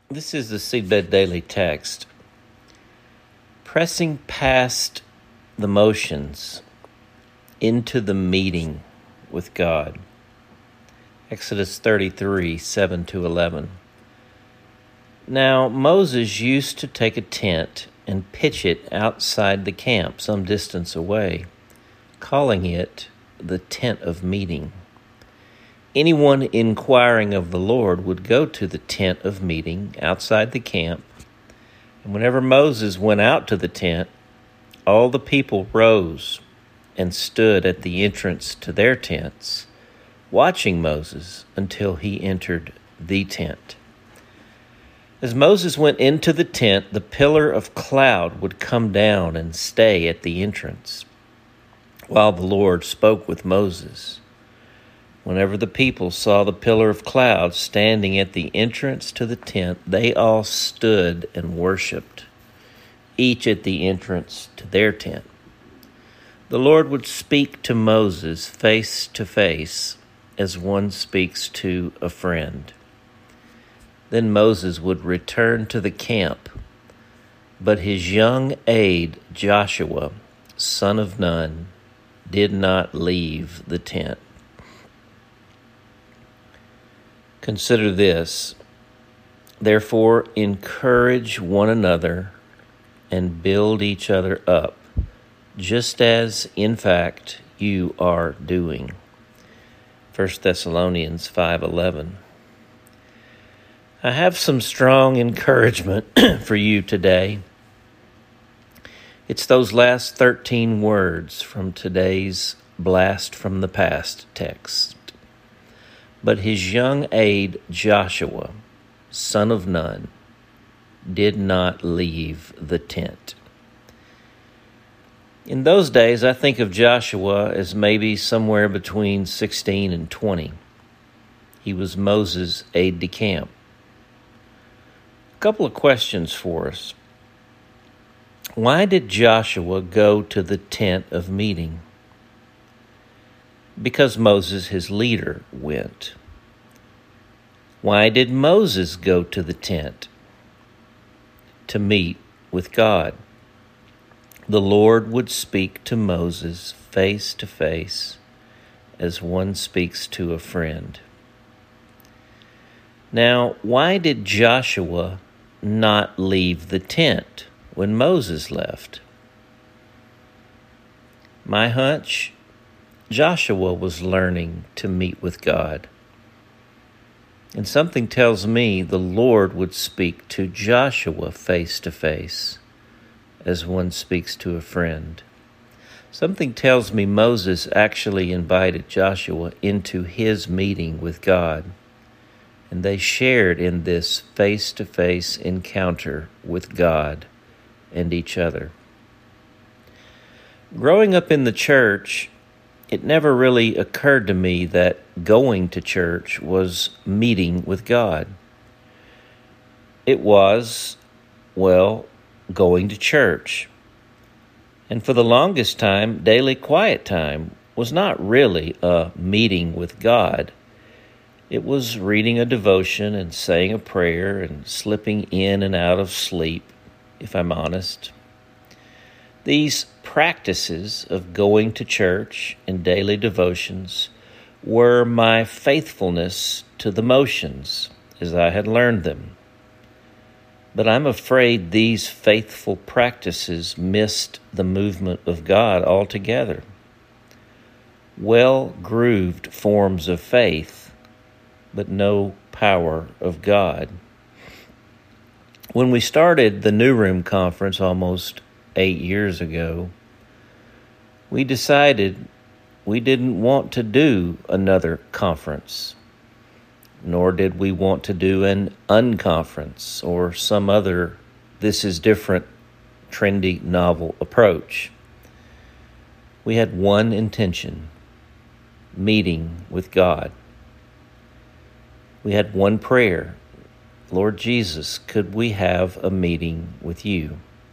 This is the Seedbed Daily text. Pressing past the motions into the meeting with God. Exodus 33, 7-11. Now Moses used to take a tent and pitch it outside the camp some distance away, calling it the tent of meeting. Anyone inquiring of the Lord would go to the tent of meeting outside the camp, and whenever Moses went out to the tent, all the people rose and stood at the entrance to their tents, watching Moses until he entered the tent. As Moses went into the tent, the pillar of cloud would come down and stay at the entrance, while the Lord spoke with Moses. Whenever the people saw the pillar of cloud standing at the entrance to the tent, they all stood and worshipped, each at the entrance to their tent. The Lord would speak to Moses face to face as one speaks to a friend. Then Moses would return to the camp, but his young aide, Joshua, son of Nun, did not leave the tent. Consider this, therefore encourage one another and build each other up, just as, in fact, you are doing. 1 Thessalonians 5:11. I have some strong encouragement for you today. It's those last 13 words from today's Blast from the Past text. But his young aide, Joshua, son of Nun, did not leave the tent. In those days, I think of Joshua as maybe somewhere between 16 and 20. He was Moses' aide-de-camp. A couple of questions for us. Why did Joshua go to the tent of meeting? Because Moses, his leader, went. Why did Moses go to the tent? To meet with God. The Lord would speak to Moses face to face as one speaks to a friend. Now, why did Joshua not leave the tent when Moses left? My hunch, Joshua was learning to meet with God. And something tells me the Lord would speak to Joshua face to face as one speaks to a friend. Something tells me Moses actually invited Joshua into his meeting with God, and they shared in this face-to-face encounter with God and each other. Growing up in the church, it never really occurred to me that going to church was meeting with God. It was, going to church. And for the longest time, daily quiet time was not really a meeting with God. It was reading a devotion and saying a prayer and slipping in and out of sleep, if I'm honest. These practices of going to church and daily devotions were my faithfulness to the motions as I had learned them. But I'm afraid these faithful practices missed the movement of God altogether. Well-grooved forms of faith, but no power of God. When we started the New Room Conference almost 8 years ago, we decided we didn't want to do another conference, nor did we want to do an unconference or some other this is different, trendy, novel approach. We had one intention, meeting with God. We had one prayer, Lord Jesus, could we have a meeting with you?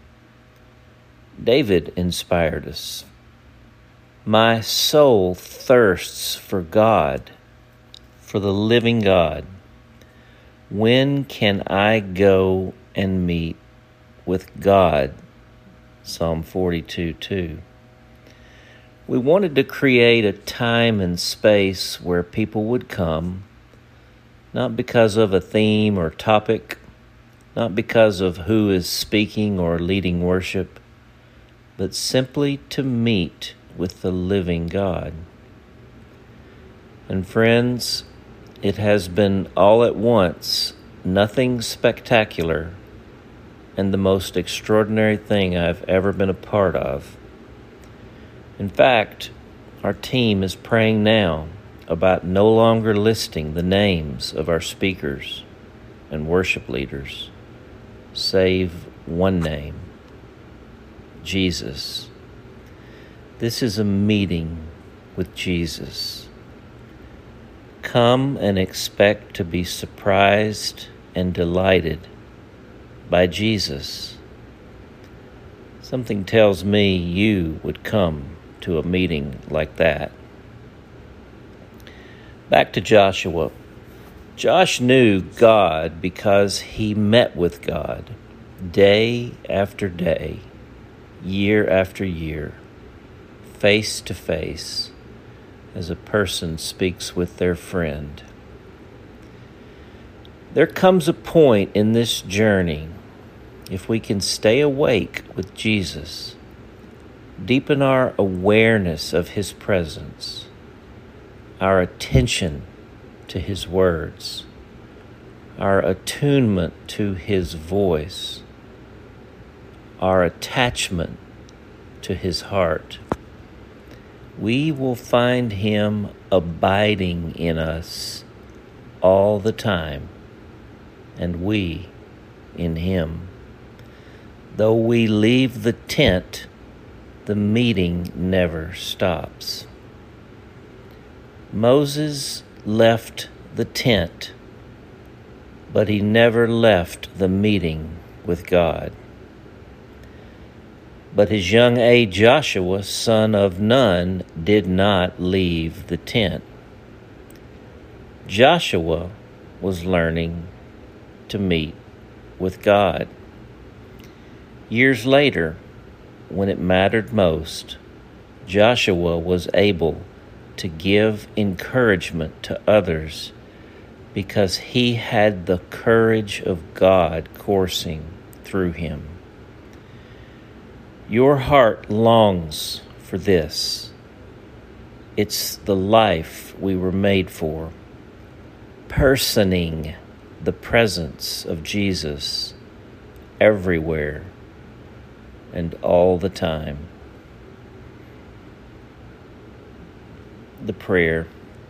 David inspired us. My soul thirsts for God, for the living God. When can I go and meet with God? Psalm 42:2. We wanted to create a time and space where people would come, not because of a theme or topic, not because of who is speaking or leading worship, but simply to meet with the living God. And friends, it has been all at once, nothing spectacular, and the most extraordinary thing I've ever been a part of. In fact, our team is praying now about no longer listing the names of our speakers and worship leaders, save one name, Jesus. This is a meeting with Jesus. Come and expect to be surprised and delighted by Jesus. Something tells me you would come to a meeting like that. Back to Joshua. Josh knew God because he met with God day after day, year after year, face to face, as a person speaks with their friend. There comes a point in this journey, if we can stay awake with Jesus, deepen our awareness of His presence, our attention to His words, our attunement to His voice, our attachment to His heart, we will find Him abiding in us all the time, and we in Him. Though we leave the tent, the meeting never stops. Moses left the tent, but he never left the meeting with God. But his young aide Joshua, son of Nun, did not leave the tent. Joshua was learning to meet with God. Years later, when it mattered most, Joshua was able to give encouragement to others because he had the courage of God coursing through him. Your heart longs for this. It's the life we were made for, personing the presence of Jesus everywhere and all the time. The prayer.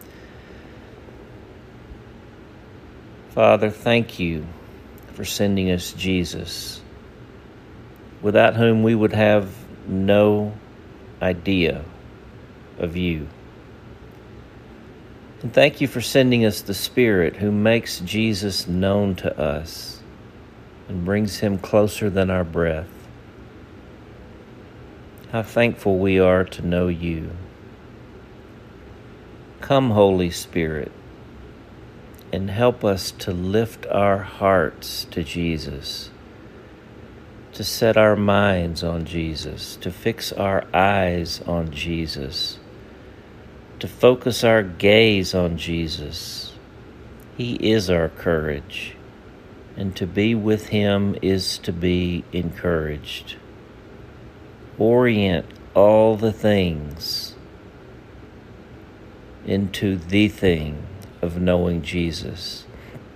Father, thank you for sending us Jesus, without whom we would have no idea of you. And thank you for sending us the Spirit who makes Jesus known to us and brings him closer than our breath. How thankful we are to know you. Come, Holy Spirit, and help us to lift our hearts to Jesus, to set our minds on Jesus, to fix our eyes on Jesus, to focus our gaze on Jesus. He is our courage, and to be with him is to be encouraged. Orient all the things into the thing of knowing Jesus,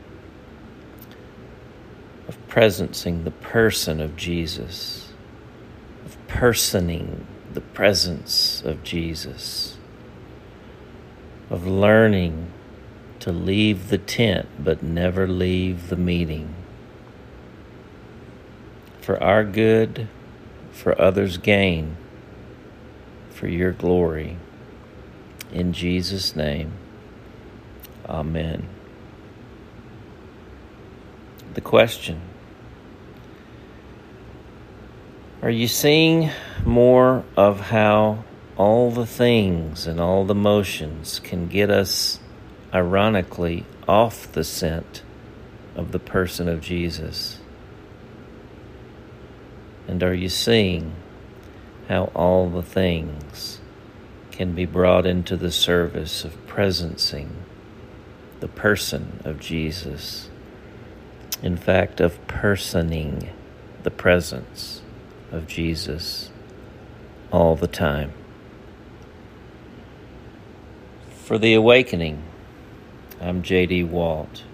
of presencing the person of Jesus, of personing the presence of Jesus, of learning to leave the tent but never leave the meeting. For our good, for others' gain, for your glory. In Jesus' name, amen. The question: are you seeing more of how all the things and all the motions can get us, ironically, off the scent of the person of Jesus? And are you seeing how all the things can be brought into the service of presencing the person of Jesus? In fact, of personing the presence of Jesus all the time. For The Awakening, I'm J.D. Walt.